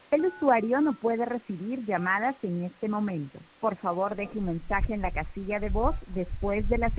El usuario no puede recibir llamadas en este momento. Por favor, deje un mensaje en la casilla de voz después de la señal.